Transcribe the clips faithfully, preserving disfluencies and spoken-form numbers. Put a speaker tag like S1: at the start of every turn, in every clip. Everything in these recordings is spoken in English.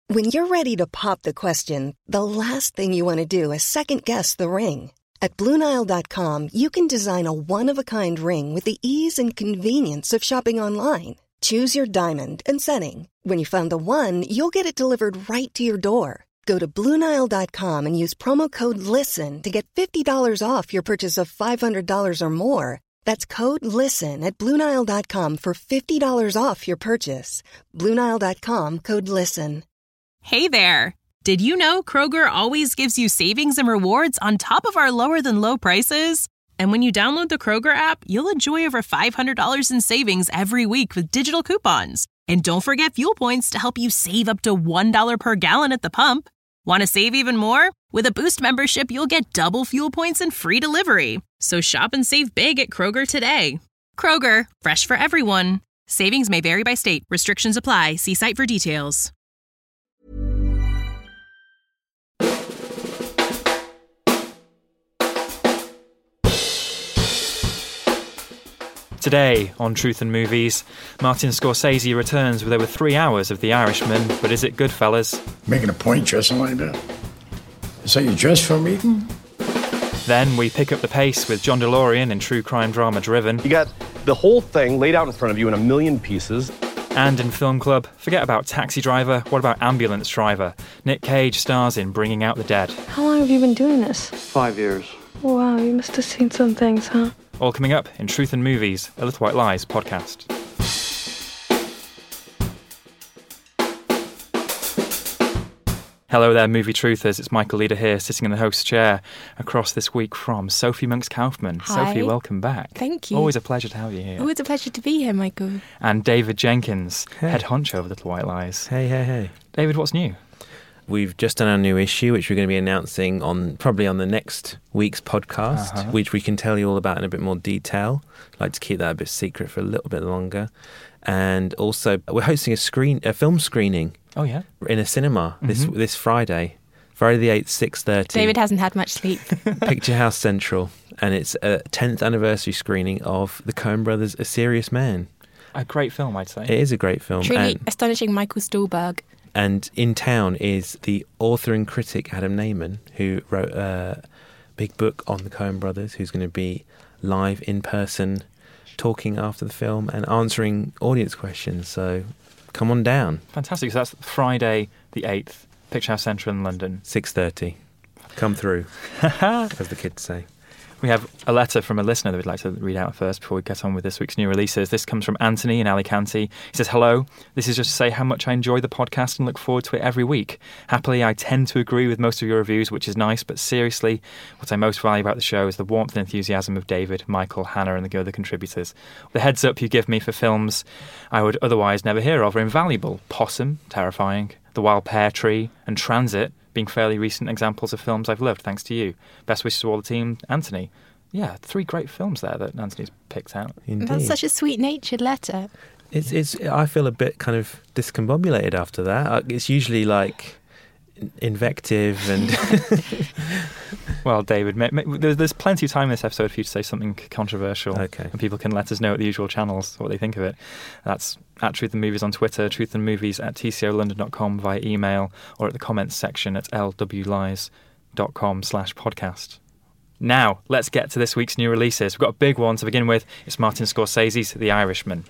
S1: When you're ready to pop the question, the last thing you want to do is second-guess the ring. At Blue Nile dot com, you can design a one-of-a-kind ring with the ease and convenience of shopping online. Choose your diamond and setting. When you find the one, you'll get it delivered right to your door. Go to Blue Nile dot com and use promo code LISTEN to get fifty dollars off your purchase of five hundred dollars or more. That's code LISTEN at Blue Nile dot com for fifty dollars off your purchase. Blue Nile dot com, code LISTEN.
S2: Hey there! Did you know Kroger always gives you savings and rewards on top of our lower-than-low prices? And when you download the Kroger app, you'll enjoy over five hundred dollars in savings every week with digital coupons. And don't forget fuel points to help you save up to one dollar per gallon at the pump. Want to save even more? With a Boost membership, you'll get double fuel points and free delivery. So shop and save big at Kroger today. Kroger, fresh for everyone. Savings may vary by state. Restrictions apply. See site for details.
S3: Today on Truth and Movies, Martin Scorsese returns with over three hours of The Irishman, but is it Goodfellas?
S4: Making a point dressing like that? Is that your dress for a meeting?
S3: Then we pick up the pace with John DeLorean in true crime drama Driven.
S5: You got the whole thing laid out in front of you in a million pieces.
S3: And in Film Club, forget about Taxi Driver, what about Ambulance Driver? Nick Cage stars in Bringing Out the Dead.
S6: How long have you been doing this?
S5: Five years.
S6: Wow, you must have seen some things, huh?
S3: All coming up in Truth and Movies, a Little White Lies podcast. Hello there, movie truthers. It's Michael Leader here, sitting in the host's chair across this week from Sophie Monks-Kaufman.
S7: Hi.
S3: Sophie, welcome back.
S7: Thank you.
S3: Always a pleasure to have you here.
S7: Oh, it's a pleasure to be here, Michael.
S3: And David Jenkins,
S8: hey.
S3: head honcho of Little White Lies.
S8: Hey, hey, hey.
S3: David, what's new?
S8: We've just done our new issue, which we're going to be announcing on probably on the next week's podcast,
S3: uh-huh.
S8: which we can tell you all about in a bit more detail. I'd like to keep that a bit secret for a little bit longer. And also, we're hosting a screen, a film screening.
S3: Oh, yeah?
S8: In a cinema
S3: mm-hmm.
S8: this this Friday. Friday the eighth, six thirty.
S7: David hasn't had much sleep.
S8: Picture House Central. And it's a tenth anniversary screening of the Coen Brothers' A Serious Man.
S3: A great film, I'd say.
S8: It is a great film.
S7: Truly
S8: and,
S7: astonishing Michael Stuhlbarg.
S8: And in town is the author and critic Adam Nayman, who wrote a big book on the Coen Brothers, who's going to be live in person talking after the film and answering audience questions. So come on down.
S3: Fantastic. So that's Friday the eighth. Picture House Central in London.
S8: six thirty. Come through, as the kids say.
S3: We have a letter from a listener that we'd like to read out first before we get on with this week's new releases. This comes from Anthony in Alicante. He says, hello, this is just to say how much I enjoy the podcast and look forward to it every week. Happily, I tend to agree with most of your reviews, which is nice, but seriously, what I most value about the show is the warmth and enthusiasm of David, Michael, Hannah and the other contributors. The heads up you give me for films I would otherwise never hear of are invaluable. Possum, terrifying. The Wild Pear Tree and Transit being fairly recent examples of films I've loved, thanks to you. Best wishes to all the team, Anthony. Yeah, three great films there that Anthony's picked out.
S8: Indeed.
S7: That's such a sweet-natured letter.
S8: It's, it's, I feel a bit kind of discombobulated after that. It's usually like invective and...
S3: Well, David, there's plenty of time in this episode for you to say something controversial.
S8: Okay.
S3: And people can let us know at the usual channels what they think of it. That's at Truth and Movies on Twitter, Truth and Movies at t c o london dot com via email, or at the comments section at l w lies dot com slash podcast. Now, let's get to this week's new releases. We've got a big one to begin with. It's Martin Scorsese's The Irishman.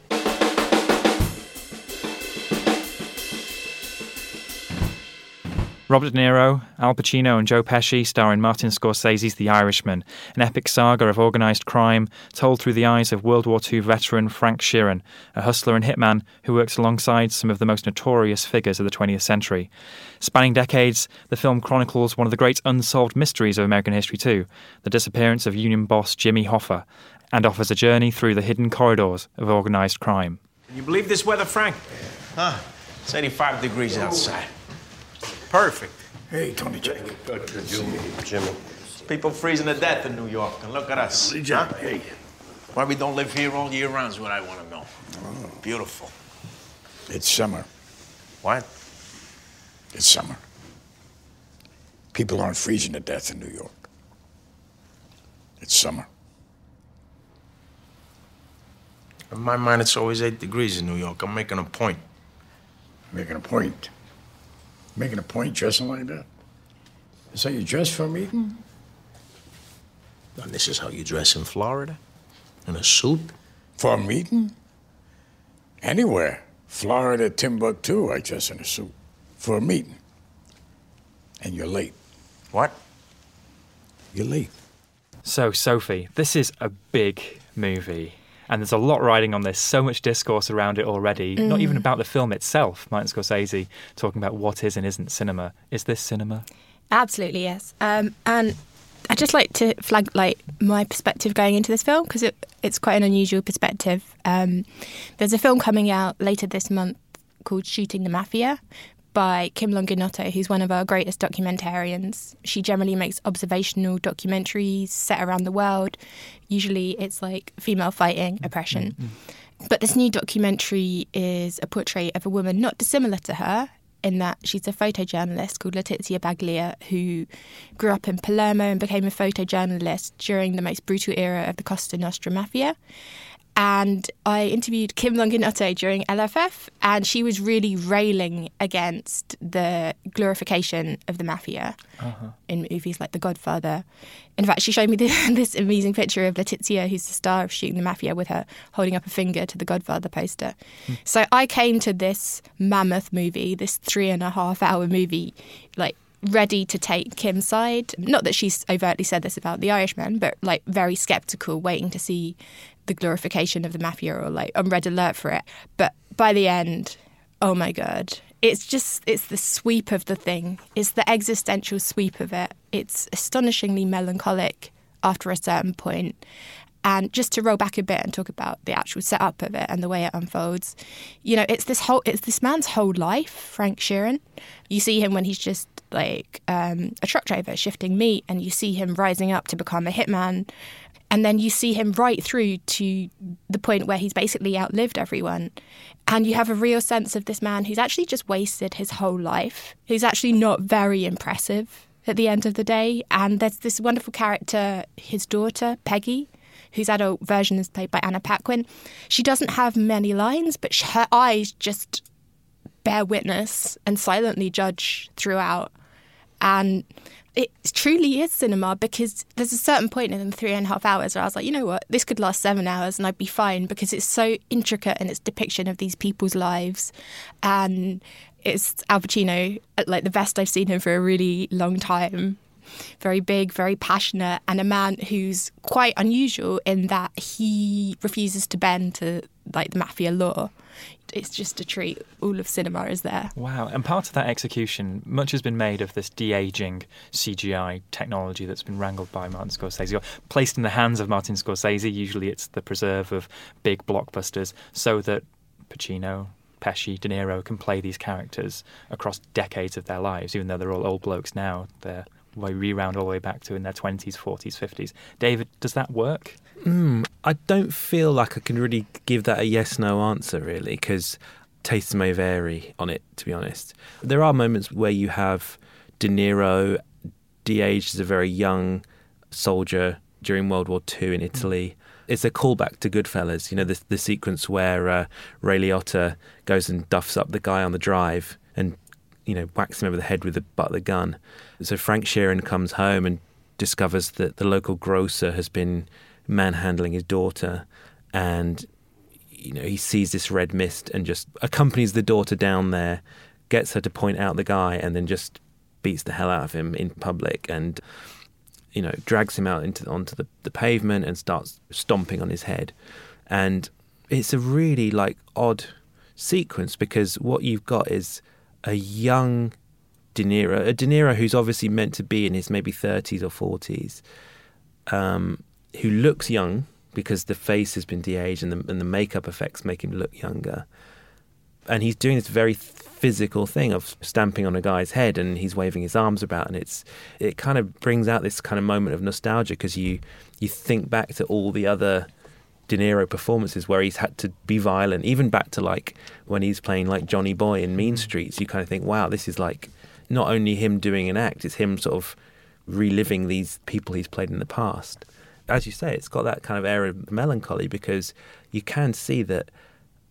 S3: Robert De Niro, Al Pacino and Joe Pesci star in Martin Scorsese's The Irishman, an epic saga of organised crime told through the eyes of World War Two veteran Frank Sheeran, a hustler and hitman who works alongside some of the most notorious figures of the twentieth century. Spanning decades, the film chronicles one of the great unsolved mysteries of American history too, the disappearance of Union boss Jimmy Hoffa, and offers a journey through the hidden corridors of organised crime.
S9: Can you believe this weather, Frank? Huh? It's eighty-five degrees outside. Perfect.
S4: Hey, Tony Jack.
S9: Good, good, Jimmy. Jimmy. People freezing to death in New York, and look at us.
S4: Jack,
S9: huh?
S4: hey.
S9: Why we don't live here all year round is what I want to know.
S4: Oh.
S9: Beautiful.
S4: It's summer.
S9: What?
S4: It's summer. People aren't freezing to death in New York. It's summer.
S9: In my mind, it's always eight degrees in New York. I'm making a point.
S4: Making a point. Making a point dressing like that? Is that you dress for a meeting?
S9: And this is how you dress in Florida? In a suit?
S4: For a meeting? Anywhere. Florida, Timbuktu, I dress in a suit. For a meeting. And you're late.
S9: What?
S4: You're late.
S3: So, Sophie, this is a big movie. And there's a lot riding on this, so much discourse around it already, mm. not even about the film itself. Martin Scorsese talking about what is and isn't cinema. Is this cinema?
S7: Absolutely, yes. Um, and I'd just like to flag like my perspective going into this film, because it, it's quite an unusual perspective. Um, there's a film coming out later this month called Shooting the Mafia by Kim Longinotto, who's one of our greatest documentarians. She generally makes observational documentaries set around the world. Usually it's like female fighting, oppression. Mm-hmm. But this new documentary is a portrait of a woman not dissimilar to her, in that she's a photojournalist called Letizia Baglia, who grew up in Palermo and became a photojournalist during the most brutal era of the Costa Nostra Mafia. And I interviewed Kim Longinotto during L F F, and she was really railing against the glorification of the mafia uh-huh. in movies like The Godfather. In fact, she showed me this, this amazing picture of Letizia, who's the star of Shooting the Mafia, with her holding up a finger to the Godfather poster. Hmm. So I came to this mammoth movie, this three and a half hour movie, like ready to take Kim's side. Not that she's overtly said this about The Irishman, but like very sceptical, waiting to see the glorification of the mafia, or like on red alert for it. But by the end, oh my God, it's just, it's the sweep of the thing. It's the existential sweep of it. It's astonishingly melancholic after a certain point. And just to roll back a bit and talk about the actual setup of it and the way it unfolds, you know, it's this whole, it's this man's whole life, Frank Sheeran. You see him when he's just like um, a truck driver shifting meat, and you see him rising up to become a hitman. And then you see him right through to the point where he's basically outlived everyone. And you have a real sense of this man who's actually just wasted his whole life, who's actually not very impressive at the end of the day. And there's this wonderful character, his daughter, Peggy, whose adult version is played by Anna Paquin. She doesn't have many lines, but her eyes just bear witness and silently judge throughout. And it truly is cinema, because there's a certain point in the three and a half hours where I was like, you know what, this could last seven hours and I'd be fine, because it's so intricate in its depiction of these people's lives. And it's Al Pacino at like the best I've seen him for a really long time. Very big, very passionate, and a man who's quite unusual in that he refuses to bend to like the mafia law. It's just a treat. All of cinema is there.
S3: Wow. And part of that execution, much has been made of this de-aging C G I technology that's been wrangled by Martin Scorsese, or placed in the hands of Martin Scorsese. Usually it's the preserve of big blockbusters, so that Pacino, Pesci, De Niro can play these characters across decades of their lives, even though they're all old blokes now. They're way rewound all the way back to in their twenties, forties, fifties. David, does that work?
S8: Mm, I don't feel like I can really give that a yes-no answer, really, because tastes may vary on it, to be honest. There are moments where you have De Niro de-aged as a very young soldier during World War Two in Italy. It's a callback to Goodfellas, you know, the, the sequence where uh, Ray Liotta goes and duffs up the guy on the drive and, you know, whacks him over the head with the butt of the gun. So Frank Sheeran comes home and discovers that the local grocer has been manhandling his daughter, and you know he sees this red mist and just accompanies the daughter down there, gets her to point out the guy, and then just beats the hell out of him in public, and you know drags him out into onto the, the pavement and starts stomping on his head. And it's a really like odd sequence, because what you've got is a young De Niro, a De Niro who's obviously meant to be in his maybe thirties or forties, um, who looks young because the face has been de-aged and the, and the makeup effects make him look younger. And he's doing this very physical thing of stamping on a guy's head, and he's waving his arms about, and it's it kind of brings out this kind of moment of nostalgia, because you you think back to all the other De Niro performances where he's had to be violent, even back to like when he's playing like Johnny Boy in Mean Streets. You kind of think, wow, this is like not only him doing an act, it's him sort of reliving these people he's played in the past. As you say, it's got that kind of air of melancholy, because you can see that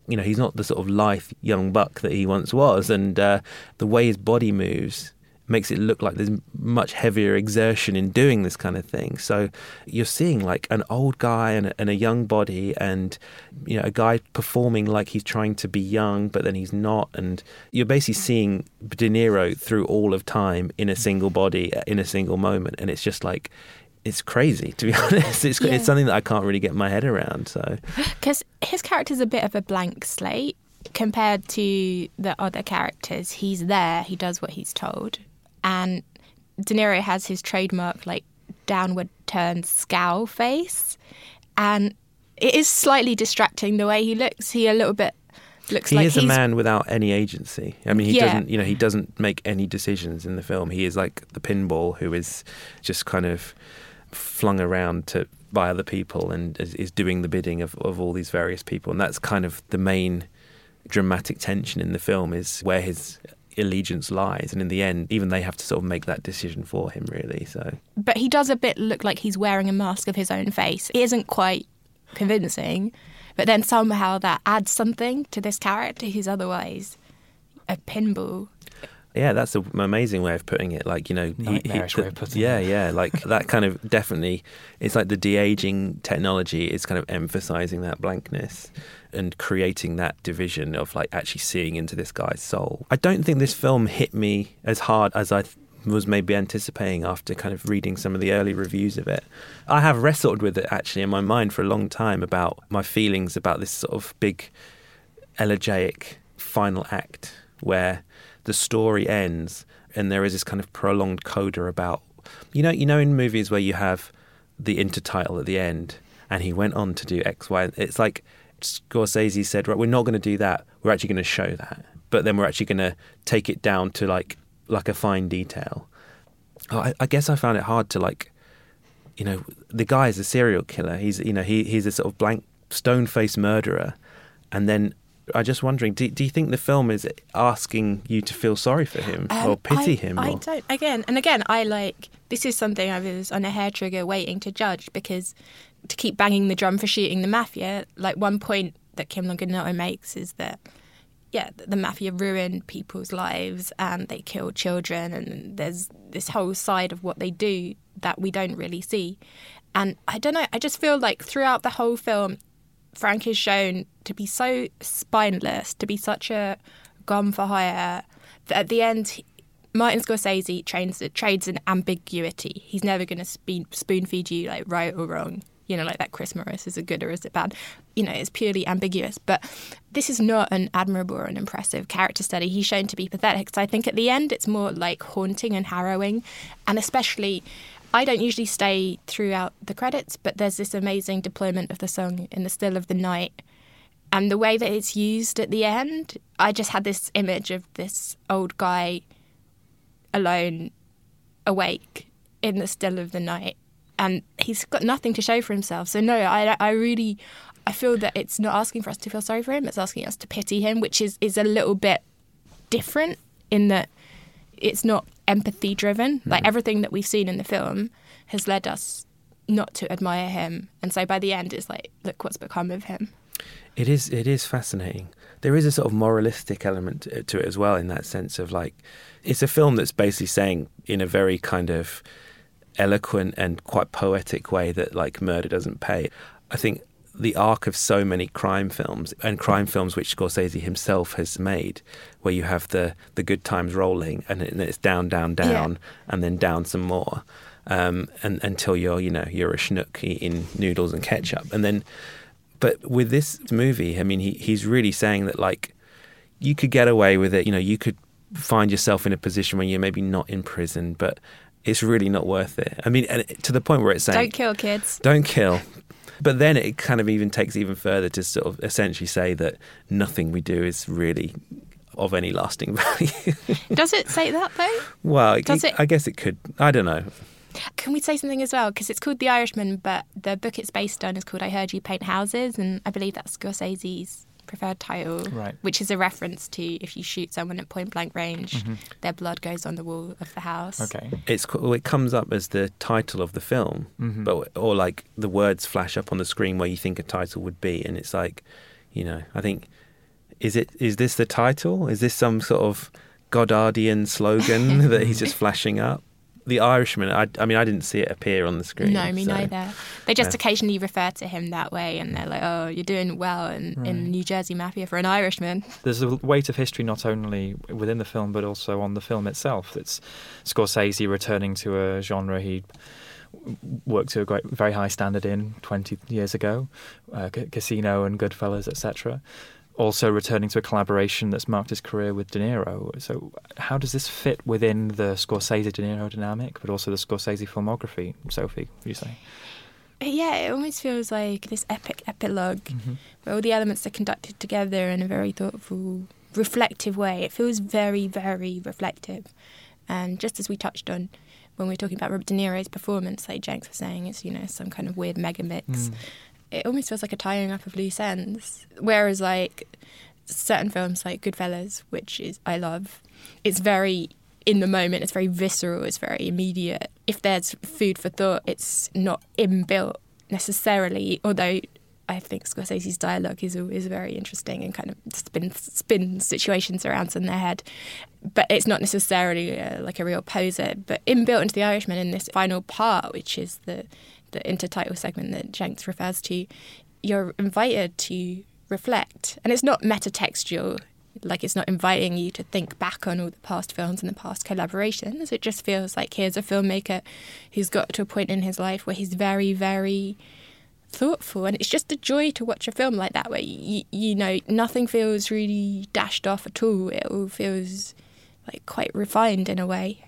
S8: you know, he's not the sort of lithe young buck that he once was. And uh, the way his body moves makes it look like there's much heavier exertion in doing this kind of thing. So you're seeing like an old guy and a, and a young body, and you know, a guy performing like he's trying to be young but then he's not, and you're basically seeing De Niro through all of time in a single body in a single moment, and it's just like, it's crazy, to be honest. It's, yeah. it's something that I can't really get my head around. So
S7: because his character's a bit of a blank slate compared to the other characters. He's there, he does what he's told. And De Niro has his trademark, like, downward turned scowl face. And it is slightly distracting the way he looks. He a little bit looks
S8: he
S7: like
S8: is
S7: he's...
S8: a man without any agency. I mean, he
S7: yeah.
S8: doesn't, you know, he doesn't make any decisions in the film. He is like the pinball who is just kind of flung around to by other people and is, is doing the bidding of, of all these various people. And that's kind of the main dramatic tension in the film, is where his allegiance lies, and in the end even they have to sort of make that decision for him, really. So
S7: but he does a bit look like he's wearing a mask of his own face. It isn't quite convincing, but then somehow that adds something to this character who's otherwise a pinball.
S8: Yeah, that's an amazing way of putting it. Like, you know,
S3: nightmarish
S8: he, he,
S3: way of putting
S8: yeah,
S3: it.
S8: Yeah, yeah. Like that kind of definitely. It's like the de-aging technology is kind of emphasizing that blankness and creating that division of like actually seeing into this guy's soul. I don't think this film hit me as hard as I th- was maybe anticipating after kind of reading some of the early reviews of it. I have wrestled with it actually in my mind for a long time about my feelings about this sort of big elegiac final act where the story ends and there is this kind of prolonged coda about, you know, you know, in movies where you have the intertitle at the end and he went on to do X, Y. It's like Scorsese said, right, we're not going to do that. We're actually going to show that, but then we're actually going to take it down to like like a fine detail. Oh, I, I guess I found it hard to like, you know, the guy is a serial killer. He's, you know, he he's a sort of blank stone-faced murderer, and then. I'm just wondering, do, do you think the film is asking you to feel sorry for him um, or pity
S7: I,
S8: him?
S7: I
S8: or?
S7: don't. Again, and again, I like, this is something I was on a hair trigger waiting to judge, because to keep banging the drum for shooting the mafia, like one point that Kim Longinotto makes is that, yeah, the mafia ruin people's lives and they kill children, and there's this whole side of what they do that we don't really see. And I don't know, I just feel like throughout the whole film, Frank is shown to be so spineless, to be such a gone for hire, that at the end, Martin Scorsese trains, trades in ambiguity. He's never going to spoon feed you like right or wrong. You know, like that Chris Morris, is it good or is it bad? You know, it's purely ambiguous. But this is not an admirable or an impressive character study. He's shown to be pathetic. So I think at the end, it's more like haunting and harrowing. And especially, I don't usually stay throughout the credits, but there's this amazing deployment of the song In the Still of the Night. And the way that it's used at the end, I just had this image of this old guy alone, awake, in the still of the night. And he's got nothing to show for himself. So no, I, I really, I feel that it's not asking for us to feel sorry for him. It's asking us to pity him, which is, is a little bit different in that it's not empathy driven. Like everything that we've seen in the film has led us not to admire him. And so by the end, it's like, look what's become of him.
S8: It is, it is fascinating. There is a sort of moralistic element to it as well, in that sense of like, it's a film that's basically saying in a very kind of eloquent and quite poetic way that like murder doesn't pay. I think the arc of so many crime films, and crime films which Scorsese himself has made, where you have the, the good times rolling and it's down, down, down, yeah. and then down some more, um, and until you're, you know, you're a schnook eating noodles and ketchup. And then, but with this movie, I mean, he he's really saying that like, you could get away with it, you know, you could find yourself in a position where you're maybe not in prison, but it's really not worth it. I mean, and to the point where it's saying...
S7: Don't kill, kids.
S8: Don't kill. But then it kind of even takes even further to sort of essentially say that nothing we do is really of any lasting value.
S7: Does it say that, though?
S8: Well,
S7: Does
S8: it,
S7: it?
S8: I guess it could. I don't know.
S7: Can we say something as well? Because it's called The Irishman, but the book it's based on is called I Heard You Paint Houses, and I believe that's Scorsese's preferred title,
S3: right.
S7: which is a reference to if you shoot someone at point blank range, mm-hmm. their blood goes on the wall of the house.
S3: Okay,
S8: it's it comes up as the title of the film, mm-hmm. but or like the words flash up on the screen where you think a title would be, and it's like, you know, I think is it? Is this the title? Is this some sort of Goddardian slogan that he's just flashing up? The Irishman, I, I mean, I didn't see it appear on the screen.
S7: No, me
S8: so.
S7: neither. They just
S8: Yeah.
S7: occasionally refer to him that way, and they're like, oh, you're doing well in,
S3: Right.
S7: in New Jersey Mafia for an Irishman.
S3: There's a weight of history not only within the film but also on the film itself. It's Scorsese returning to a genre he worked to a great, very high standard in twenty years ago, uh, C- Casino and Goodfellas, et cetera. Also returning to a collaboration that's marked his career with De Niro. So how does this fit within the Scorsese-De Niro dynamic, but also the Scorsese filmography? Sophie, what do you say?
S7: Yeah, it almost feels like this epic epilogue
S3: Mm-hmm.
S7: where all the elements are conducted together in a very thoughtful, reflective way. It feels very, very reflective. And just as we touched on when we were talking about Robert De Niro's performance, like Jenks was saying, it's, you know, some kind of weird mega mix.
S3: Mm.
S7: It almost feels like a tying up of loose ends. Whereas, like, certain films like Goodfellas, which is I love, it's very in the moment, it's very visceral, it's very immediate. If there's food for thought, it's not inbuilt necessarily, although I think Scorsese's dialogue is is very interesting and kind of spin, spin situations around in their head. But it's not necessarily uh, like a real poser. But inbuilt into The Irishman in this final part, which is the, the intertitle segment that Jenks refers to, you're invited to reflect. And it's not metatextual, like it's not inviting you to think back on all the past films and the past collaborations. It just feels like here's a filmmaker who's got to a point in his life where he's very, very thoughtful, and it's just a joy to watch a film like that where you, you know nothing feels really dashed off at all. It all feels like quite refined in a way.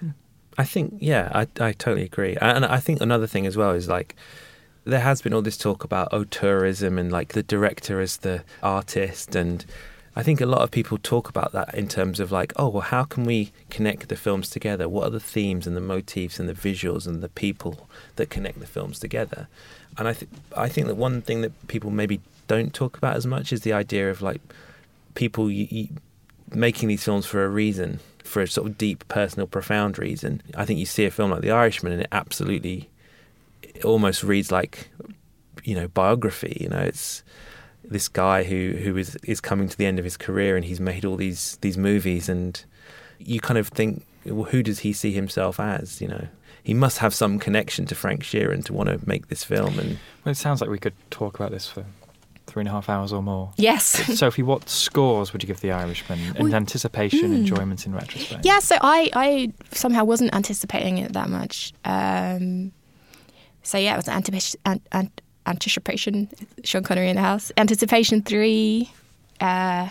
S8: I think, yeah, I, I totally agree. And I think another thing as well is like there has been all this talk about auteurism and like the director as the artist, and I think a lot of people talk about that in terms of like, oh, well, how can we connect the films together? What are the themes and the motifs and the visuals and the people that connect the films together? And I think I think that one thing that people maybe don't talk about as much is the idea of like people y- y- making these films for a reason, for a sort of deep, personal, profound reason. I think you see a film like The Irishman and it absolutely, it almost reads like, you know, biography. You know, it's this guy who who is is coming to the end of his career and he's made all these these movies, and you kind of think, well, who does he see himself as? You know, he must have some connection to Frank Sheeran to want to make this film. And
S3: Well, it sounds like we could talk about this for three and a half hours or more.
S7: Yes.
S3: But Sophie, what scores would you give The Irishman in
S7: Well,
S3: anticipation,
S7: mm.
S3: enjoyment, in retrospect?
S7: Yeah, so I, I somehow wasn't anticipating it that much. Um, so yeah, it was anticipation, an, an, anticipation. Sean Connery in the house. Anticipation three. Uh,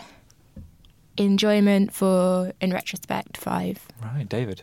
S7: enjoyment for, in retrospect, five.
S3: Right, David.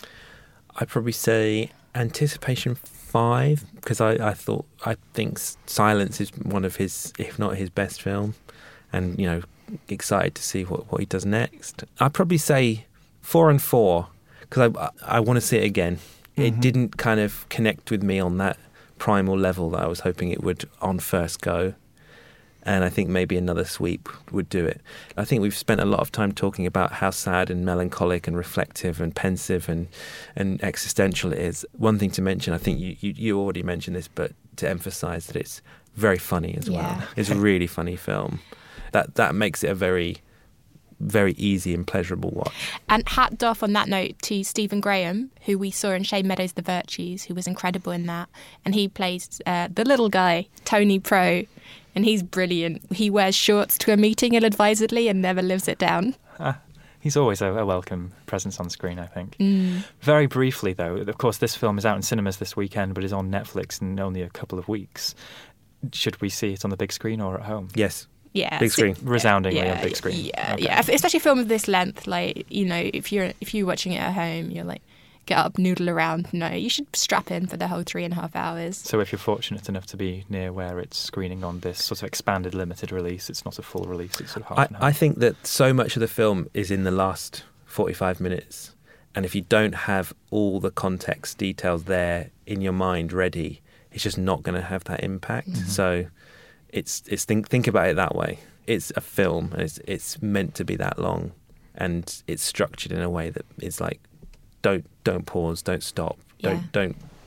S8: I'd probably say anticipation five, because I, I thought I think Silence is one of his, if not his best film, and you know, excited to see what, what he does next. I'd probably say four and four, because I I want to see it again. Mm-hmm. It didn't kind of connect with me on that primal level that I was hoping it would on first go. And I think maybe another sweep would do it. I think we've spent a lot of time talking about how sad and melancholic and reflective and pensive and, and existential it is. One thing to mention, I think you, you, you already mentioned this, but to emphasise that it's very funny as well.
S7: Yeah.
S8: It's a really funny film. That that makes it a very, very easy and pleasurable watch.
S7: And hat off on that note to Stephen Graham, who we saw in Shane Meadows' The Virtues, who was incredible in that. And he plays uh, the little guy, Tony Pro. And he's brilliant. He wears shorts to a meeting ill-advisedly and never lives it down.
S3: Ah, he's always a, a welcome presence on screen, I think.
S7: Mm.
S3: Very briefly, though, of course, this film is out in cinemas this weekend, but is on Netflix in only a couple of weeks. Should we see it on the big screen or at home?
S8: Yes.
S7: Yeah,
S8: big screen,
S3: resoundingly
S7: yeah,
S3: on big screen.
S7: Yeah,
S3: okay.
S7: yeah. Especially a film of this length, like you know, if you're if you're watching it at home, you're like, get up, noodle around. No, you should strap in for the whole three and a half hours.
S3: So if you're fortunate enough to be near where it's screening on this sort of expanded limited release, it's not a full release, it's sort of half
S8: I,
S3: and half.
S8: I think that so much of the film is in the last forty-five minutes. And if you don't have all the context details there in your mind ready, it's just not going to have that impact. Mm-hmm. So it's it's think think about it that way. It's a film, and it's it's meant to be that long, and it's structured in a way that is like, don't don't pause, don't stop, don't
S7: Yeah.
S8: don't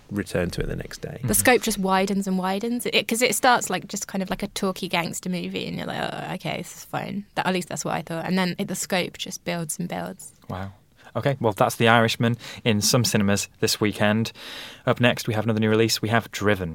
S8: return to it the next day.
S7: The scope just widens and widens because it, it starts like just kind of like a talky gangster movie, and you're like, oh, okay, this is fine. That, at least that's what I thought. And then it, the scope just builds and builds.
S3: Wow. Okay, well, that's The Irishman in some cinemas this weekend. Up next, we have another new release. We have Driven.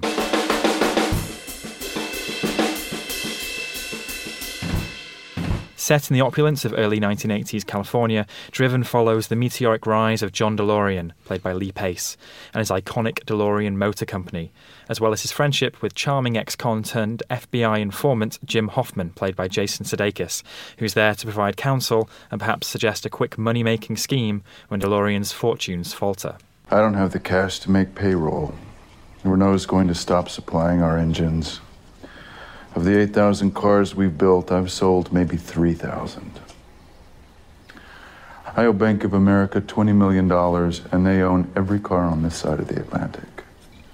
S3: Set in the opulence of early nineteen eighties California, Driven follows the meteoric rise of John DeLorean, played by Lee Pace, and his iconic DeLorean Motor Company, as well as his friendship with charming ex-con turned F B I informant Jim Hoffman, played by Jason Sudeikis, who's there to provide counsel and perhaps suggest a quick money-making scheme when DeLorean's fortunes falter.
S10: I don't have the cash to make payroll. Renault's going to stop supplying our engines. Of the eight thousand cars we've built, I've sold maybe three thousand. I owe Bank of America twenty million dollars, and they own every car on this side of the Atlantic.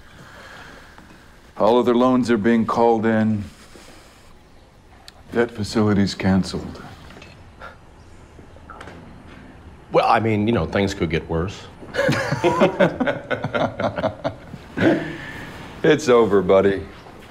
S10: All of their loans are being called in. Debt facilities canceled.
S5: Well, I mean, you know, things could get worse.
S10: It's over, buddy.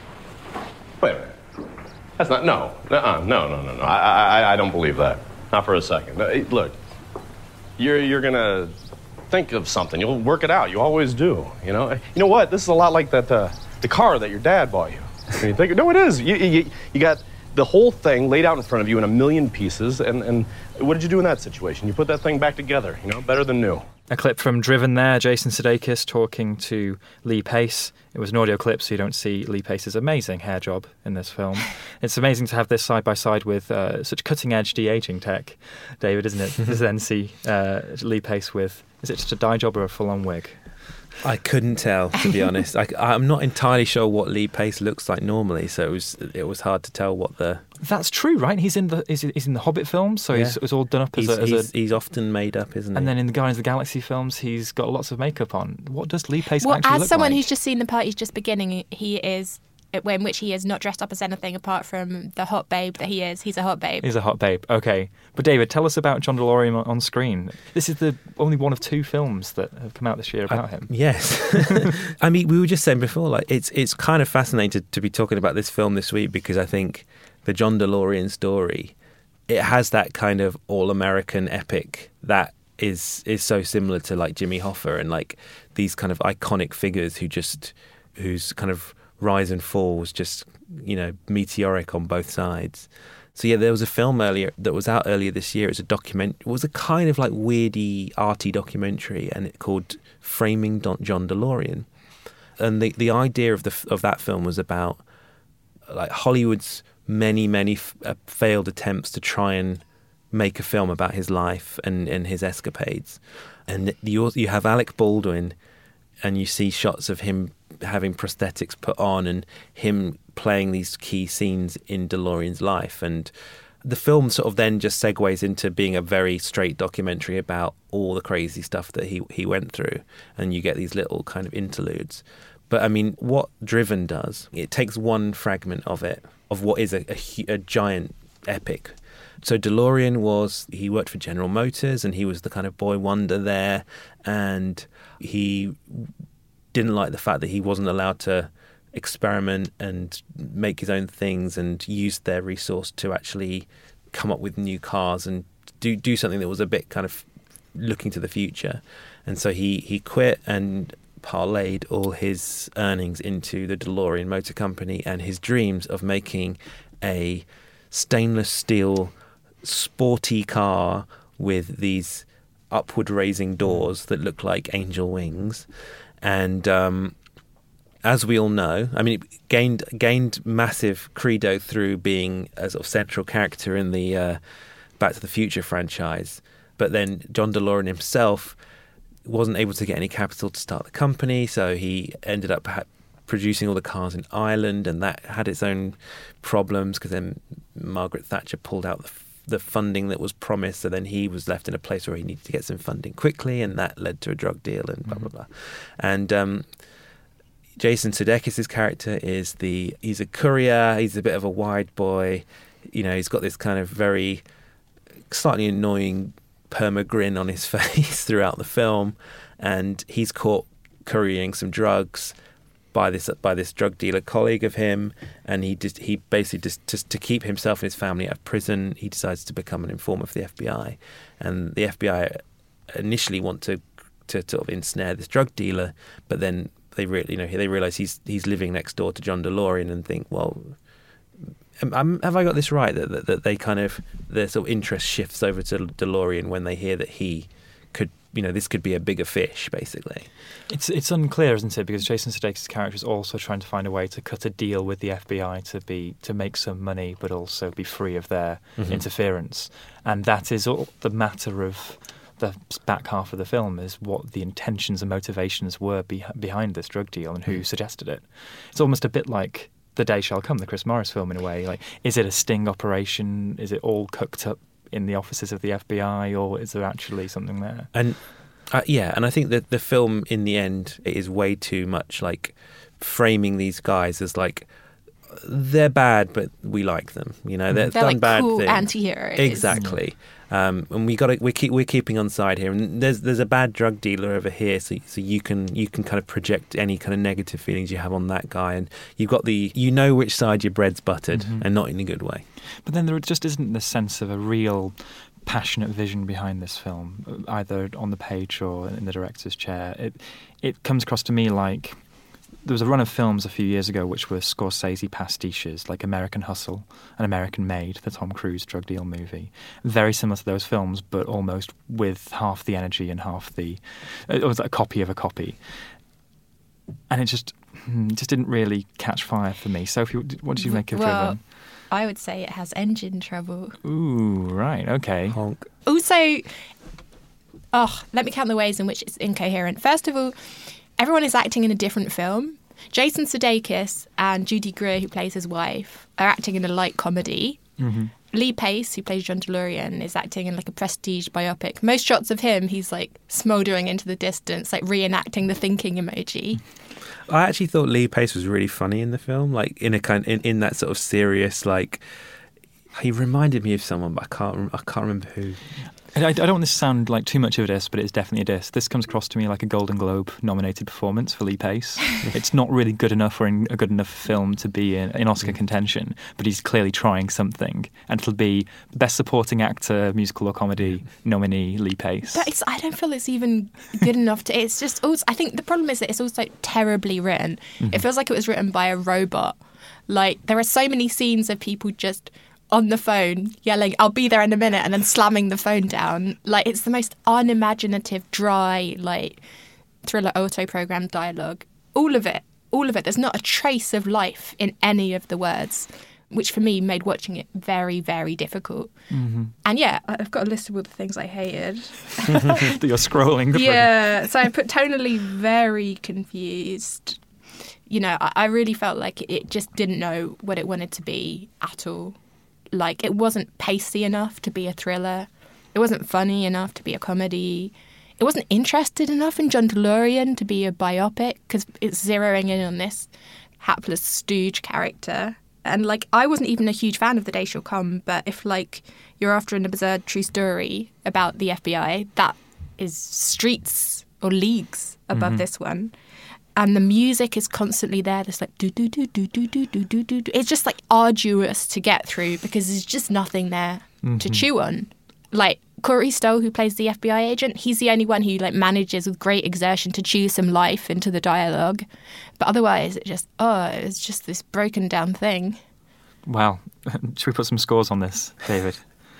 S5: Wait a minute. That's not, no, uh-uh, no, no, no, no. I, I, I don't believe that. Not for a second. No, look, you're, you're gonna think of something. You'll work it out. You always do, you know? You know what? This is a lot like that, uh, the car that your dad bought you. And you think, no, it is. You, you, you got the whole thing laid out in front of you in a million pieces, and, and what did you do in that situation? You put that thing back together, you know, better than new.
S3: A clip from Driven there, Jason Sudeikis talking to Lee Pace. It was an audio clip, so you don't see Lee Pace's amazing hair job in this film. It's amazing to have this side by side with uh, such cutting-edge de-aging tech, David, isn't it? To then see uh, Lee Pace with, is it just a dye job or a full-on wig?
S8: I couldn't tell, to be honest. I, I'm not entirely sure what Lee Pace looks like normally, so it was it was hard to tell what the.
S3: That's true, right? He's in the he's, he's in the Hobbit films, so yeah. he's, it's all done up as
S8: he's,
S3: a. As
S8: he's,
S3: a
S8: he's often made up, isn't he?
S3: And then in the Guardians of the Galaxy films, he's got lots of makeup on. What does Lee Pace
S7: well,
S3: actually look like?
S7: Well, as someone who's just seen the part he's just beginning, he is. In which he is not dressed up as anything apart from the hot babe that he is. He's a hot babe.
S3: He's a hot babe. Okay. But David, tell us about John DeLorean on screen. This is the only one of two films that have come out this year about
S8: uh,
S3: him.
S8: Yes. I mean, we were just saying before, like it's it's kind of fascinating to be talking about this film this week because I think the John DeLorean story, it has that kind of all-American epic that is is so similar to like Jimmy Hoffa and like these kind of iconic figures who just whose kind of rise and fall was just, you know, meteoric on both sides. So yeah, there was a film earlier that was out earlier this year. It was a document. It was a kind of like weirdy, arty documentary, and it called "Framing Don- John DeLorean." And the the idea of the of that film was about like Hollywood's many many f- uh, failed attempts to try and make a film about his life and, and his escapades. And you you have Alec Baldwin, and you see shots of him having prosthetics put on and him playing these key scenes in DeLorean's life. And the film sort of then just segues into being a very straight documentary about all the crazy stuff that he, he went through. And you get these little kind of interludes. But I mean, what Driven does, it takes one fragment of it, of what is a, a, a giant epic. So DeLorean was, he worked for General Motors and he was the kind of boy wonder there. And he didn't like the fact that he wasn't allowed to experiment and make his own things and use their resource to actually come up with new cars and do do something that was a bit kind of looking to the future. And so he, he quit and parlayed all his earnings into the DeLorean Motor Company and his dreams of making a stainless steel sporty car with these upward raising doors that look like angel wings. And um, as we all know, I mean, it gained gained massive credo through being a sort of central character in the uh, Back to the Future franchise. But then John DeLorean himself wasn't able to get any capital to start the company, so he ended up ha- producing all the cars in Ireland, and that had its own problems because then Margaret Thatcher pulled out the the funding that was promised, so then he was left in a place where he needed to get some funding quickly, and that led to a drug deal and blah, blah, blah. And um, Jason Sudeikis' character is the, he's a courier, he's a bit of a wide boy, you know, he's got this kind of very slightly annoying perma grin on his face throughout the film, and he's caught couriering some drugs by this by this drug dealer colleague of him, and he just he basically just, just to keep himself and his family out of prison, he decides to become an informant for the F B I, and the F B I initially want to to sort of ensnare this drug dealer, but then they really you know they realise he's he's living next door to John DeLorean and think, well, am, have I got this right that, that that they kind of their sort of interest shifts over to DeLorean when they hear that he could. You know, this could be a bigger fish, basically.
S3: It's it's unclear, isn't it? Because Jason Sudeikis' character is also trying to find a way to cut a deal with the F B I to be to make some money, but also be free of their mm-hmm. interference. And that is all the matter of the back half of the film, is what the intentions and motivations were be- behind this drug deal and who mm-hmm. suggested it. It's almost a bit like The Day Shall Come, the Chris Morris film, in a way. Like, is it a sting operation? Is it all cooked up in the offices of the F B I, or is there actually something there?
S8: And uh, yeah, and I think that the film in the end is way too much like framing these guys as like they're bad, but we like them. You know, they're,
S7: they're
S8: done
S7: like
S8: bad
S7: cool
S8: things.
S7: Anti-heroes.
S8: Exactly. Um, and we got to we keep we're keeping on side here. And there's there's a bad drug dealer over here, so so you can you can kind of project any kind of negative feelings you have on that guy, and you've got the you know which side your bread's buttered, mm-hmm. and not in a good way.
S3: But then there just isn't the sense of a real passionate vision behind this film, either on the page or in the director's chair. It it comes across to me like there was a run of films a few years ago which were Scorsese pastiches, like American Hustle and American Made, the Tom Cruise drug deal movie. Very similar to those films, but almost with half the energy and half the... It was a copy of a copy. And it just it just didn't really catch fire for me. Sophie, what did you make of
S7: well,
S3: Driven?
S7: I would say it has engine trouble.
S3: Ooh, right, okay.
S8: Honk.
S7: Also, oh, let me count the ways in which it's incoherent. First of all, everyone is acting in a different film. Jason Sudeikis and Judy Greer, who plays his wife, are acting in a light comedy. Mm-hmm. Lee Pace, who plays John DeLorean, is acting in like a prestige biopic. Most shots of him, he's like smouldering into the distance, like reenacting the thinking emoji.
S8: I actually thought Lee Pace was really funny in the film, like in a kind in, in that sort of serious, like he reminded me of someone, but I can't I can't remember who.
S3: I, I don't want this to sound like too much of a diss, but it's definitely a diss. This comes across to me like a Golden Globe nominated performance for Lee Pace. It's not really good enough or in a good enough film to be in, in Oscar contention, but he's clearly trying something. And it'll be Best Supporting Actor, Musical or Comedy nominee Lee Pace.
S7: But it's, I don't feel it's even good enough to... It's just... Also, I think the problem is that it's also terribly written. Mm-hmm. It feels like it was written by a robot. Like, there are so many scenes of people just... on the phone, yelling, I'll be there in a minute, and then slamming the phone down. Like, it's the most unimaginative, dry, like, thriller auto-programmed dialogue. All of it. All of it. There's not a trace of life in any of the words, which for me made watching it very, very difficult. Mm-hmm. And yeah, I've got a list of all the things I hated.
S3: That you're scrolling through.
S7: Yeah, so I put tonally very confused. You know, I, I really felt like it just didn't know what it wanted to be at all. Like, it wasn't pacey enough to be a thriller. It wasn't funny enough to be a comedy. It wasn't interested enough in John DeLorean to be a biopic, because it's zeroing in on this hapless stooge character. And, like, I wasn't even a huge fan of The Day Shall Come, but if, like, you're after an absurd true story about the F B I, that is streets or leagues above mm-hmm. this one. And the music is constantly there. There's like do do do do do do do do do. It's just like arduous to get through because there's just nothing there mm-hmm. to chew on. Like Corey Stoll, who plays the F B I agent, he's the only one who like manages with great exertion to chew some life into the dialogue. But otherwise, it just oh, it's just this broken down thing.
S3: Wow, should we put some scores on this, David?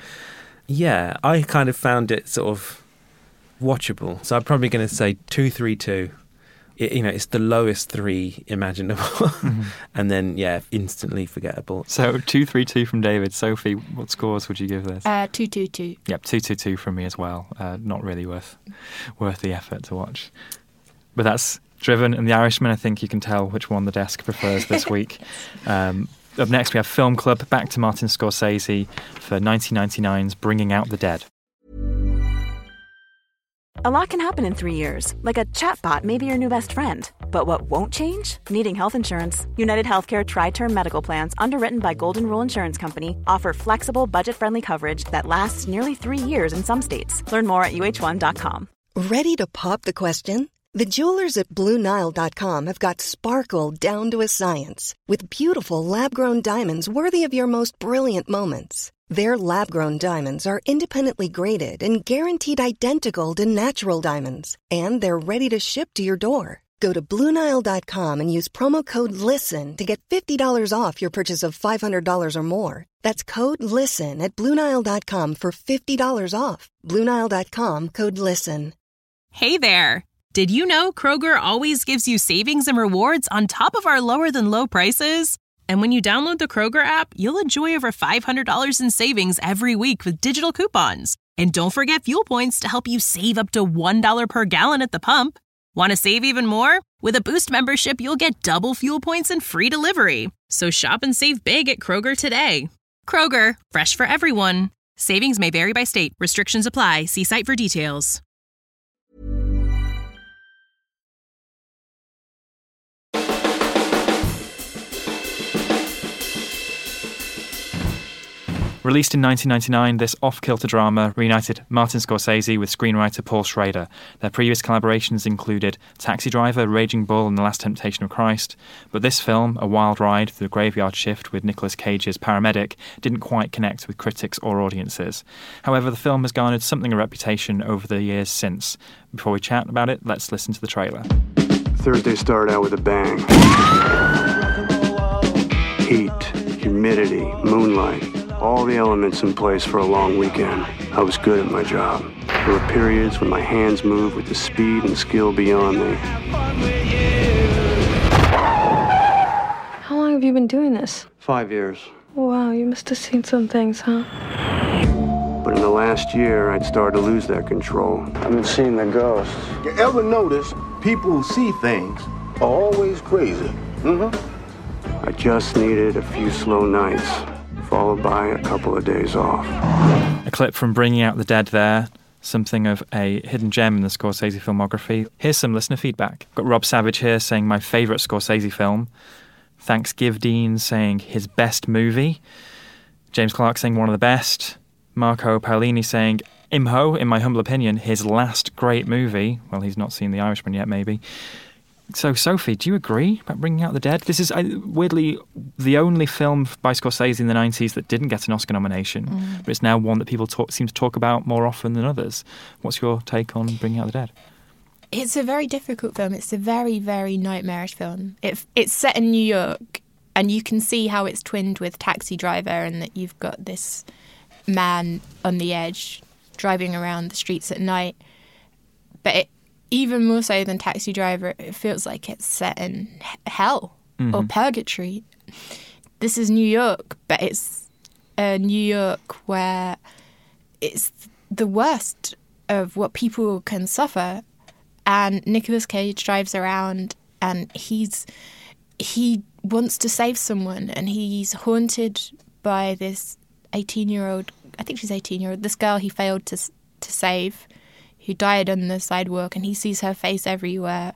S8: Yeah, I kind of found it sort of watchable. So I'm probably going to say two, three, two. It, you know, it's the lowest three imaginable, mm-hmm. and then yeah, instantly forgettable.
S3: So two, three, two from David. Sophie, what scores would you give this?
S7: Uh, two, two, two.
S3: Yep, two, two, two from me as well. Uh, not really worth worth the effort to watch. But that's Driven and The Irishman. I think you can tell which one the desk prefers this week. Um, up next, we have Film Club. Back to Martin Scorsese for nineteen ninety-nine's Bringing Out the Dead.
S11: A lot can happen in three years, like a chatbot may be your new best friend. But what won't change? Needing health insurance. United Healthcare Tri-Term Medical Plans, underwritten by Golden Rule Insurance Company, offer flexible, budget-friendly coverage that lasts nearly three years in some states. Learn more at U H one dot com.
S1: Ready to pop the question? The jewelers at Blue Nile dot com have got sparkle down to a science with beautiful lab-grown diamonds worthy of your most brilliant moments. Their lab-grown diamonds are independently graded and guaranteed identical to natural diamonds, and they're ready to ship to your door. Go to Blue Nile dot com and use promo code LISTEN to get fifty dollars off your purchase of five hundred dollars or more. That's code LISTEN at Blue Nile dot com for fifty dollars off. Blue Nile dot com, code LISTEN.
S2: Hey there! Did you know Kroger always gives you savings and rewards on top of our lower than low prices? And when you download the Kroger app, you'll enjoy over five hundred dollars in savings every week with digital coupons. And don't forget fuel points to help you save up to one dollar per gallon at the pump. Want to save even more? With a Boost membership, you'll get double fuel points and free delivery. So shop and save big at Kroger today. Kroger, fresh for everyone. Savings may vary by state. Restrictions apply. See site for details.
S3: Released in nineteen ninety-nine, this off-kilter drama reunited Martin Scorsese with screenwriter Paul Schrader. Their previous collaborations included Taxi Driver, Raging Bull and The Last Temptation of Christ. But this film, a wild ride through the graveyard shift with Nicolas Cage's paramedic, didn't quite connect with critics or audiences. However, the film has garnered something of a reputation over the years since. Before we chat about it, let's listen to the trailer.
S12: Thursday started out with a bang. Heat, humidity, moonlight. All the elements in place for a long weekend. I was good at my job. There were periods when my hands moved with the speed and skill beyond me.
S6: How long have you been doing this?
S12: Five years.
S6: Wow, you must have seen some things, huh?
S12: But in the last year, I'd started to lose that control. I've been seeing the ghosts.
S13: You ever notice people who see things are always crazy?
S12: Mm-hmm. I just needed a few slow nights, followed by a couple of days off.
S3: A clip from Bringing Out the Dead there, something of a hidden gem in the Scorsese filmography. Here's some listener feedback. Got Rob Savage here saying my favourite Scorsese film. Thanks Give Dean saying his best movie. James Clark saying one of the best. Marco Paolini saying Imho, in my humble opinion, his last great movie. Well, he's not seen The Irishman yet, maybe. So, Sophie, do you agree about Bringing Out the Dead? This is, uh, weirdly, the only film by Scorsese in the nineties that didn't get an Oscar nomination, mm. but it's now one that people talk, seem to talk about more often than others. What's your take on Bringing Out the Dead?
S7: It's a very difficult film. It's a very, very nightmarish film. It, it's set in New York, and you can see how it's twinned with Taxi Driver, and that you've got this man on the edge driving around the streets at night. But it, even more so than Taxi Driver, it feels like it's set in hell mm-hmm. or purgatory. This is New York, but it's a New York where it's the worst of what people can suffer. And Nicolas Cage drives around and he's he wants to save someone, and he's haunted by this eighteen-year-old, I think she's eighteen-year-old, this girl he failed to to save, who died on the sidewalk, and he sees her face everywhere.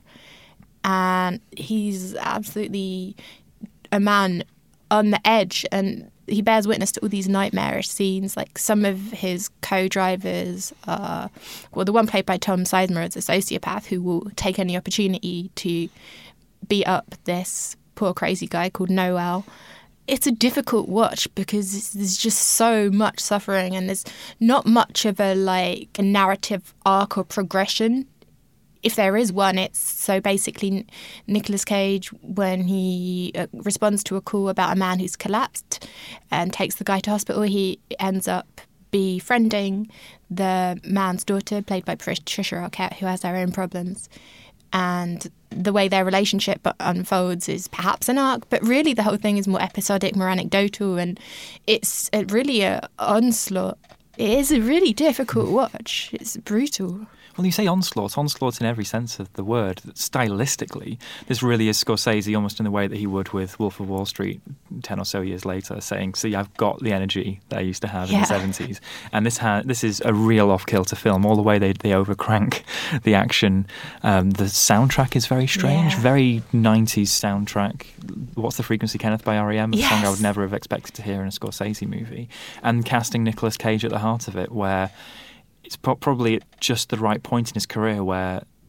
S7: And he's absolutely a man on the edge, and he bears witness to all these nightmarish scenes. Like, some of his co-drivers are, well, the one played by Tom Sizemore is a sociopath who will take any opportunity to beat up this poor crazy guy called Noel. It's a difficult watch because there's just so much suffering, and there's not much of a like a narrative arc or progression. If there is one, it's so basically Nicolas Cage, when he uh, responds to a call about a man who's collapsed and takes the guy to hospital, he ends up befriending the man's daughter, played by Patricia Arquette, who has her own problems. And the way their relationship unfolds is perhaps an arc, but really the whole thing is more episodic, more anecdotal, and it's a really a onslaught. It is a really difficult watch. It's brutal.
S3: Well, you say onslaught, onslaught in every sense of the word. Stylistically, this really is Scorsese almost in the way that he would with Wolf of Wall Street ten or so years later, saying, see, I've got the energy that I used to have yeah. in the seventies. And this ha- this is a real off-kilter film, all the way they, they overcrank the action. Um, the soundtrack is very strange, yeah. very nineties soundtrack. What's the Frequency, Kenneth, by R E M? A
S7: yes.
S3: song I would never have expected to hear in a Scorsese movie. And casting Nicolas Cage at the heart of it, where it's probably at just the right point in his career where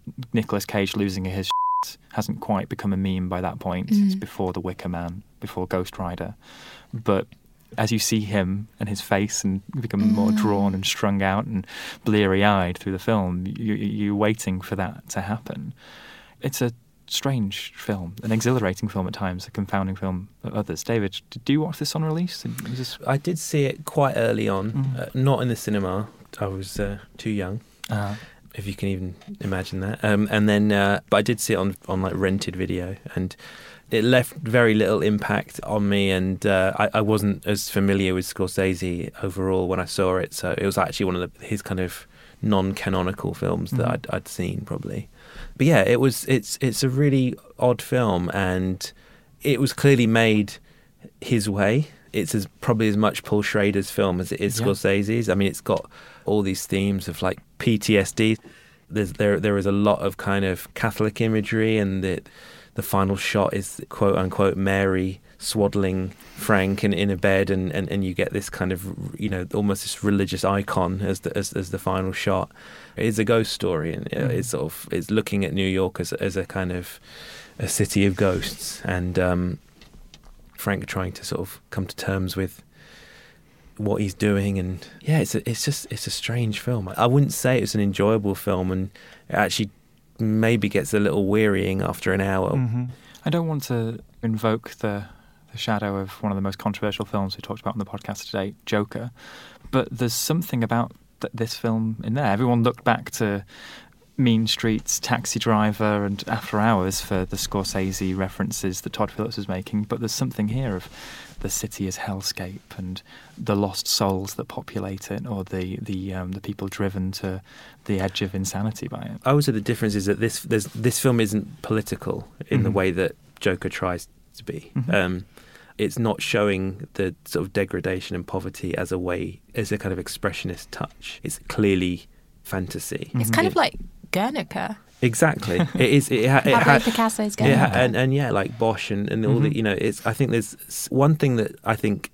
S3: Nicolas Cage losing his shit hasn't quite become a meme by that point.
S7: Mm.
S3: It's before The Wicker Man, before Ghost Rider. But as you see him and his face and become mm. more drawn and strung out and bleary-eyed through the film, you, you're waiting for that to happen. It's a strange film, an exhilarating film at times, a confounding film at others. David, did you watch this on release? Was this...
S8: I did see it quite early on,
S3: Mm.
S8: uh, not in the cinema. I was uh, too young,
S3: Uh,
S8: if you can even imagine that. Um, and then, uh, but I did see it on on like rented video, and it left very little impact on me. And uh, I, I wasn't as familiar with Scorsese overall when I saw it, so it was actually one of the, his kind of non-canonical films that
S3: Mhm.
S8: I'd, I'd seen probably. But yeah, it was. It's it's a really odd film, and it was clearly made his way. It's as probably as much Paul Schrader's film as it is
S3: Yeah.
S8: Scorsese's. I mean, it's got all these themes of like P T S D. There's there there is a lot of kind of Catholic imagery, and the the final shot is quote unquote Mary swaddling Frank in, in a bed, and, and, and you get this kind of, you know, almost this religious icon as the as, as the final shot. It is a ghost story, and
S3: Mm.
S8: it's sort of it's looking at New York as as a kind of a city of ghosts, and um, Frank trying to sort of come to terms with what he's doing. And yeah, it's a, it's just it's a strange film. I wouldn't say it's an enjoyable film, and it actually maybe gets a little wearying after an hour.
S3: mhm. I don't want to invoke the the shadow of one of the most controversial films we talked about on the podcast today, Joker, but there's something about th- this film in there. Everyone looked back to Mean Streets, Taxi Driver, and After Hours for the Scorsese references that Todd Phillips was making, but there's something here of the city as hellscape and the lost souls that populate it, or the the um, the people driven to the edge of insanity by it.
S8: I would say the difference is that this there's, this film isn't political in the
S3: Mhm.
S8: way that Joker tries to be.
S3: Mhm.
S8: Um, it's not showing the sort of degradation and poverty as a way, as a kind of expressionist touch. It's clearly fantasy.
S7: It's kind of like Guernica.
S8: Exactly. It is. It, ha, it
S7: Pablo
S8: ha,
S7: Picasso's
S8: it
S7: Guernica.
S8: ha, and, and yeah, like Bosch and, and all
S3: Mhm.
S8: the, you know, it's. I think there's s- one thing that I think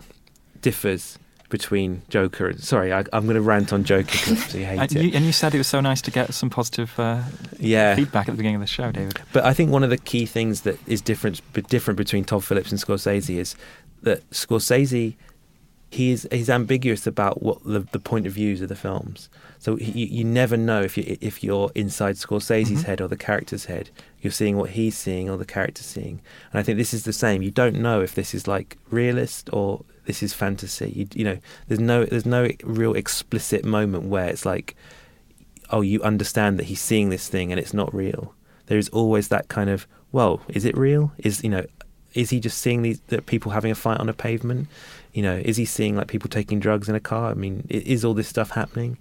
S8: differs between Joker and. Sorry, I, I'm going to rant on Joker because you hate
S3: And
S8: it.
S3: you, and you said it was so nice to get some positive uh,
S8: Yeah.
S3: feedback at the beginning of the show, David.
S8: But I think one of the key things that is different different between Todd Phillips and Scorsese is that Scorsese, he is he's ambiguous about what the, the point of views of the films. So he, you never know if you if you're inside Scorsese's
S3: Mhm.
S8: head or the character's head. You're seeing what he's seeing or the character's seeing. And I think this is the same. You don't know if this is like realist or this is fantasy. You, you know, there's no there's no real explicit moment where it's like, oh, you understand that he's seeing this thing and it's not real. There is always that kind of, well, is it real? Is, you know, is he just seeing these that people having a fight on a pavement? You know, is he seeing like people taking drugs in a car? I mean, i- is all this stuff happening?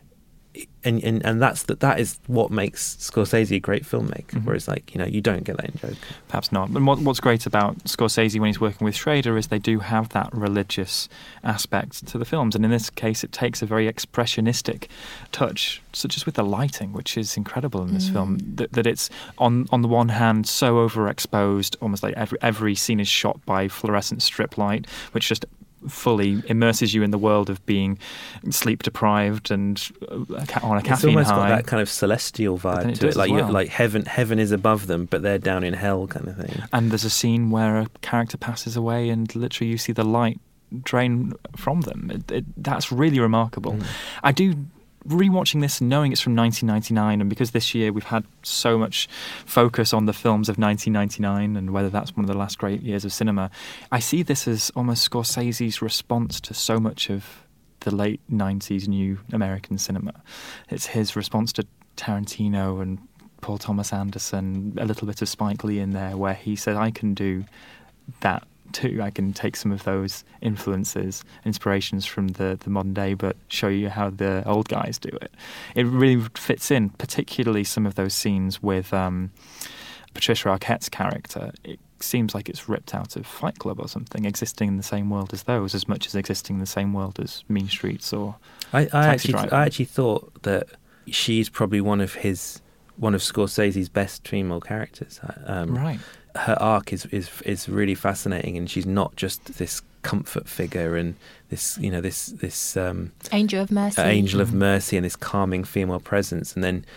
S8: And and, and that's that that is what makes Scorsese a great filmmaker.
S3: Mhm.
S8: Whereas, like, you know, you don't get that in Joker.
S3: Perhaps not. But what, what's great about Scorsese when he's working with Schrader is they do have that religious aspect to the films. And in this case, it takes a very expressionistic touch, such as with the lighting, which is incredible in this
S7: Mm.
S3: film. That, that it's, on, on the one hand, so overexposed, almost like every, every scene is shot by fluorescent strip light, which just fully immerses you in the world of being sleep deprived and uh, ca- on a
S8: It's
S3: caffeine
S8: almost
S3: high.
S8: got that kind of celestial
S3: then
S8: vibe
S3: it
S8: to
S3: does
S8: it, like
S3: as
S8: you're-
S3: well.
S8: like heaven heaven is above them, but they're down in hell, kind of thing.
S3: And there's a scene where a character passes away and literally you see the light drain from them. It, it, that's really remarkable.
S8: Mm.
S3: I do, rewatching this, knowing it's from nineteen ninety-nine, and because this year we've had so much focus on the films of nineteen ninety-nine and whether that's one of the last great years of cinema, I see this as almost Scorsese's response to so much of the late nineties new American cinema. It's his response to Tarantino and Paul Thomas Anderson, a little bit of Spike Lee in there, where he said, I can do that too. I can take some of those influences, inspirations from the, the modern day, but show you how the old guys do it. It really fits in, particularly some of those scenes with um, Patricia Arquette's character. It seems like it's ripped out of Fight Club or something, existing in the same world as those, as much as existing in the same world as Mean Streets or
S8: I, I
S3: Taxi
S8: actually
S3: Driver.
S8: I actually thought that she's probably one of his one of Scorsese's best female characters. Um,
S3: Right.
S8: Her arc is, is is really fascinating, and she's not just this comfort figure and this you know this this um,
S7: Angel of Mercy.
S8: angel of mercy and this calming female presence. And then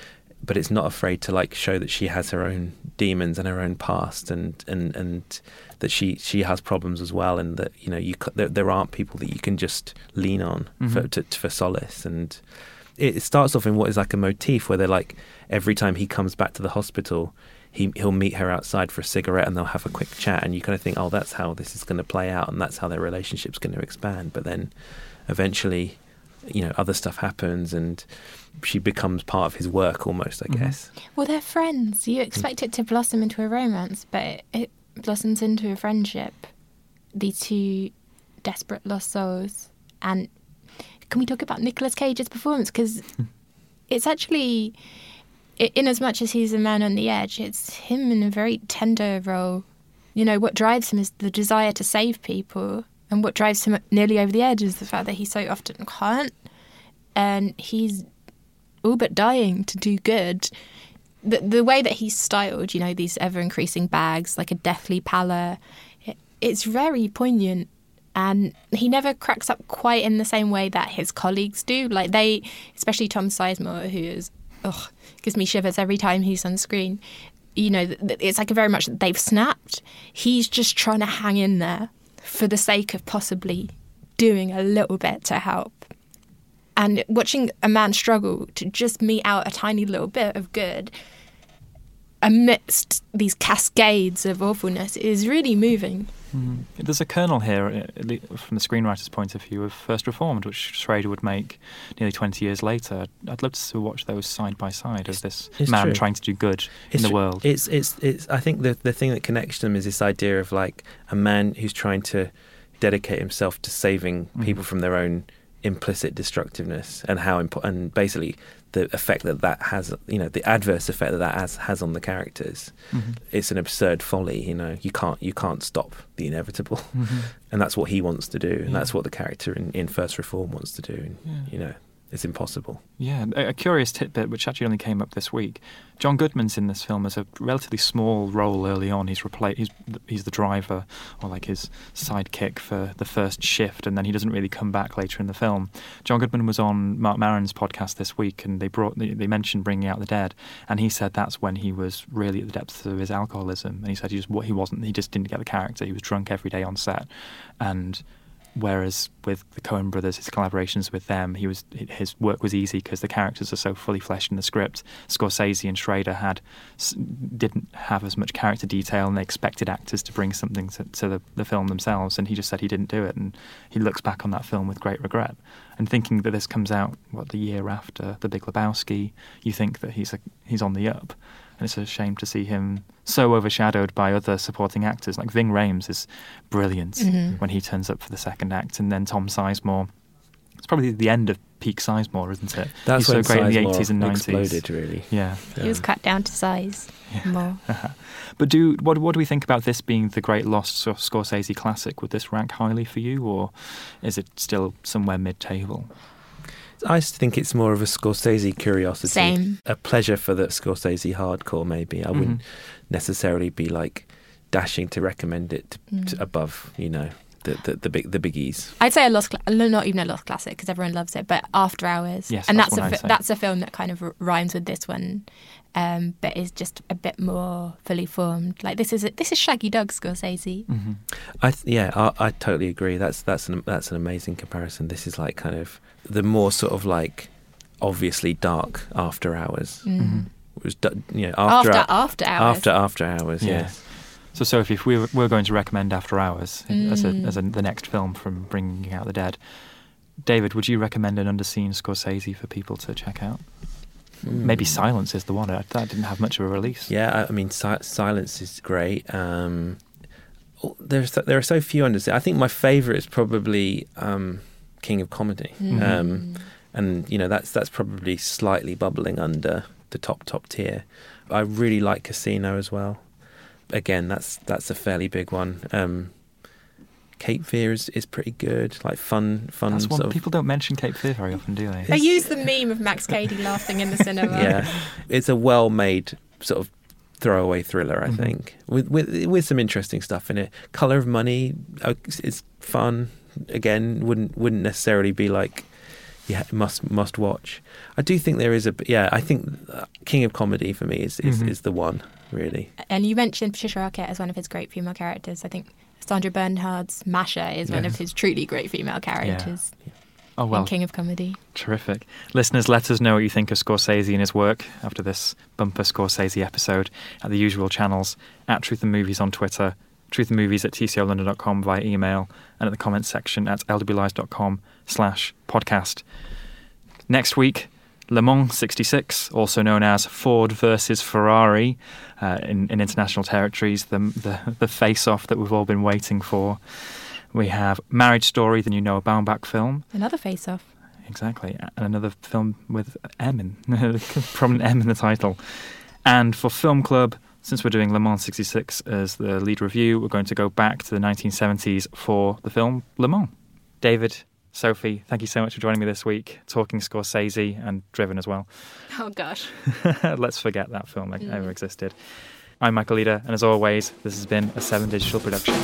S8: but it's not afraid to like show that she has her own demons and her own past, and and and that she she has problems as well, and that, you know, you there, there aren't people that you can just lean on mm-hmm. for to, for solace. And it starts off in what is like a motif where they're like, every time he comes back to the hospital, he he'll meet her outside for a cigarette and they'll have a quick chat, and you kind of think, oh, that's how this is going to play out, and that's how their relationship's going to expand. But then eventually, you know, other stuff happens and she becomes part of his work almost, I mm-hmm. guess.
S7: Well, they're friends. You expect it to blossom into a romance, but it, it blossoms into a friendship. These two desperate lost souls. And can we talk about Nicolas Cage's performance? Because it's actually, in as much as he's a man on the edge, it's him in a very tender role. You know, what drives him is the desire to save people. And what drives him nearly over the edge is the fact that he so often can't. And he's all but dying to do good. The, the way that he's styled, you know, these ever-increasing bags, like a deathly pallor, it, it's very poignant. And he never cracks up quite in the same way that his colleagues do. Like they, especially Tom Sizemore, who is, ugh, gives me shivers every time he's on screen. You know, it's like a very much they've snapped. He's just trying to hang in there for the sake of possibly doing a little bit to help. And watching a man struggle to just mete out a tiny little bit of good amidst these cascades of awfulness is really moving.
S3: Mm. There's a kernel here, from the screenwriter's point of view, of First Reformed, which Schrader would make nearly twenty years later. I'd love to watch those side by side as this
S8: it's
S3: man
S8: true.
S3: trying to do good
S8: it's
S3: in the
S8: tr-
S3: world.
S8: It's, it's, it's, I think the, the thing that connects them is this idea of like a man who's trying to dedicate himself to saving mm. people from their own implicit destructiveness, and how impo- and basically the effect that that has, you know, the adverse effect that that has, has on the characters. Mm-hmm. It's an absurd folly, you know. You can't you can't stop the inevitable, mm-hmm. and that's what he wants to do, and yeah. that's what the character in, in First Reform wants to do. And, yeah. you know, it's impossible.
S3: Yeah, a, a curious tidbit which actually only came up this week. John Goodman's in this film as a relatively small role early on. He's repla- he's he's the driver, or like his sidekick for the first shift, and then he doesn't really come back later in the film. John Goodman was on Mark Maron's podcast this week, and they brought they, they mentioned Bringing Out the Dead, and he said that's when he was really at the depths of his alcoholism, and he said he just what he wasn't he just didn't get the character. He was drunk every day on set, and whereas with the Coen brothers, his collaborations with them, he was his work was easy because the characters are so fully fleshed in the script. Scorsese and Schrader had didn't have as much character detail, and they expected actors to bring something to, to the, the film themselves, and he just said he didn't do it, and he looks back on that film with great regret. And thinking that this comes out, what, the year after The Big Lebowski, you think that he's a, he's on the up. And it's a shame to see him so overshadowed by other supporting actors. Like Ving Rhames is brilliant mm-hmm. when he turns up for the second act. And then Tom Sizemore, it's probably the end of peak Sizemore, isn't it?
S8: That's
S3: He's
S8: when
S3: so great
S8: Sizemore
S3: in the eighties and nineties.
S8: Exploded, really.
S3: Yeah.
S7: He was cut down to size yeah. more.
S3: But do what, what do we think about this being the great lost Scorsese classic? Would this rank highly for you, or is it still somewhere mid-table?
S8: I think it's more of a Scorsese curiosity.
S7: Same.
S8: A pleasure for the Scorsese hardcore, maybe. I mm-hmm. wouldn't necessarily be like dashing to recommend it to, mm. to above, you know, the, the the big the biggies.
S7: I'd say a lost, not even a lost classic because everyone loves it, but After Hours.
S3: Yes,
S7: and
S3: that's,
S7: that's
S3: a
S7: fi- that's a film that kind of rhymes with this one, um, but is just a bit more fully formed. Like this is a, this is Shaggy Dog Scorsese.
S8: Mm-hmm. I th- yeah, I, I totally agree. That's that's an that's an amazing comparison. This is like kind of the more sort of like obviously dark After Hours.
S7: Mm-hmm.
S8: It was you know after
S7: after, after hours
S8: after after hours.
S3: Yeah.
S8: Yes.
S3: So, Sophie, if we were, we're going to recommend After Hours
S7: mm.
S3: as a as a, the next film from Bringing Out the Dead, David, would you recommend an underseen Scorsese for people to check out? Mm. Maybe Silence is the one. That didn't have much of a release.
S8: Yeah, I mean, si- Silence is great. Um, there's there are so few underseen. I think my favourite is probably um, King of Comedy, mm. um, and you know that's that's probably slightly bubbling under the top top tier. I really like Casino as well. Again, that's that's a fairly big one. Um, Cape Fear is, is pretty good, like fun, fun.
S3: That's one,
S8: sort of,
S3: people don't mention Cape Fear very often, do they?
S7: They use the meme of Max Cady laughing in the cinema.
S8: Yeah, it's a well-made sort of throwaway thriller, I
S3: mm-hmm.
S8: think, with, with with some interesting stuff in it. Colour of Money is fun. Again, wouldn't wouldn't necessarily be like, yeah, must must watch. I do think there is a yeah. I think King of Comedy for me is is,
S3: Mm-hmm.
S8: is the one really.
S7: And you mentioned Patricia Arquette as one of his great female characters. I think Sandra Bernhard's Masha is one
S3: Yes.
S7: of his truly great female characters.
S8: Yeah.
S3: Oh, well.
S7: In King of Comedy.
S3: Terrific. Listeners, let us know what you think of Scorsese and his work after this bumper Scorsese episode at the usual channels, at Truth and Movies on Twitter, truth and movies at t c o london dot com via email, and at the comments section at l w lives dot com slash podcast. Next week, Le Mans sixty-six, also known as Ford versus Ferrari uh, in, in international territories, the, the, the face-off that we've all been waiting for. We have Marriage Story, the new Noah Baumbach film.
S7: Another face-off.
S3: Exactly. And another film with M in, prominent M in the title. And for Film Club, since we're doing Le Mans sixty-six as the lead review, we're going to go back to the nineteen seventies for the film Le Mans. David, Sophie, thank you so much for joining me this week, talking Scorsese and Driven as well.
S7: Oh, gosh.
S3: Let's forget that film
S7: Mm.
S3: ever existed. I'm Michael Eder, and as always, this has been a Seven Digital production.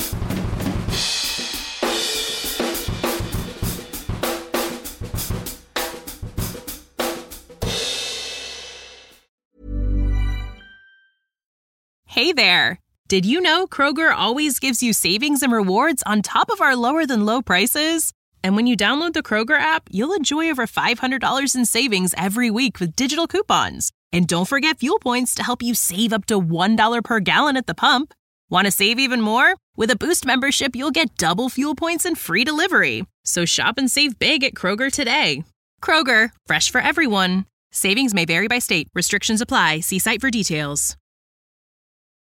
S2: Hey there! Did you know Kroger always gives you savings and rewards on top of our lower than low prices? And when you download the Kroger app, you'll enjoy over five hundred dollars in savings every week with digital coupons. And don't forget fuel points to help you save up to one dollar per gallon at the pump. Want to save even more? With a Boost membership, you'll get double fuel points and free delivery. So shop and save big at Kroger today. Kroger, fresh for everyone. Savings may vary by state. Restrictions apply. See site for details.